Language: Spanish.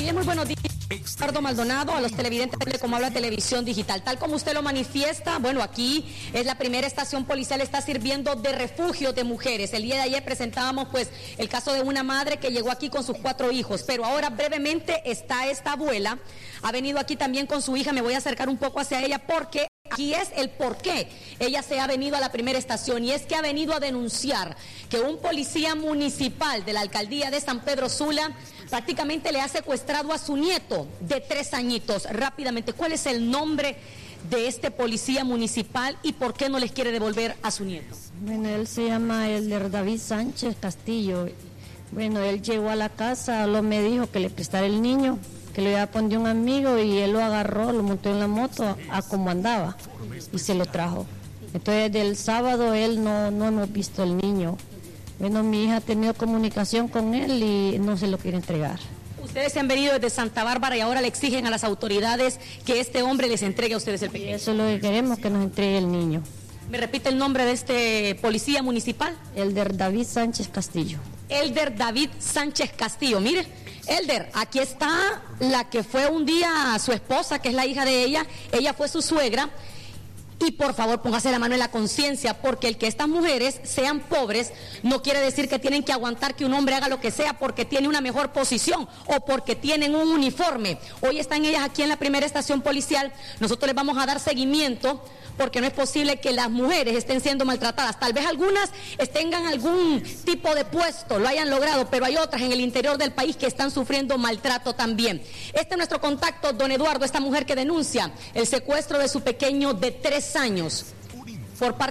Así es, muy buenos días. Ricardo Maldonado, a los televidentes de Como Habla Televisión Digital. Tal como usted lo manifiesta, bueno, aquí es la primera estación policial, está sirviendo de refugio de mujeres. El día de ayer presentábamos pues el caso de una madre que llegó aquí con sus 4 hijos, pero ahora brevemente está esta abuela, ha venido aquí también con su hija, me voy a acercar un poco hacia ella porque aquí es el por qué ella se ha venido a la primera estación, y es que ha venido a denunciar que un policía municipal de la alcaldía de San Pedro Sula prácticamente le ha secuestrado a su nieto de 3 añitos. Rápidamente, ¿cuál es el nombre de este policía municipal y por qué no les quiere devolver a su nieto? Bueno, él se llama Elder David Sánchez Castillo. Bueno, él llegó a la casa, me dijo que le prestara el niño, que lo iba a poner un amigo, y él lo agarró, lo montó en la moto a como andaba y se lo trajo. Entonces, del sábado él no hemos visto el niño. Bueno, mi hija ha tenido comunicación con él y no se lo quiere entregar. Ustedes se han venido desde Santa Bárbara y ahora le exigen a las autoridades que este hombre les entregue a ustedes el pequeño. Y eso es lo que queremos, que nos entregue el niño. ¿Me repite el nombre de este policía municipal? Elder David Sánchez Castillo. Elder David Sánchez Castillo. Mire, Elder, aquí está la que fue un día su esposa, que es la hija de ella fue su suegra. Y por favor, póngase la mano en la conciencia, porque el que estas mujeres sean pobres no quiere decir que tienen que aguantar que un hombre haga lo que sea porque tiene una mejor posición o porque tienen un uniforme. Hoy están ellas aquí en la primera estación policial. Nosotros les vamos a dar seguimiento porque no es posible que las mujeres estén siendo maltratadas. Tal vez algunas tengan algún tipo de puesto, lo hayan logrado, pero hay otras en el interior del país que están sufriendo maltrato también. Este es nuestro contacto, don Eduardo, esta mujer que denuncia el secuestro de su pequeño de 3 años por parte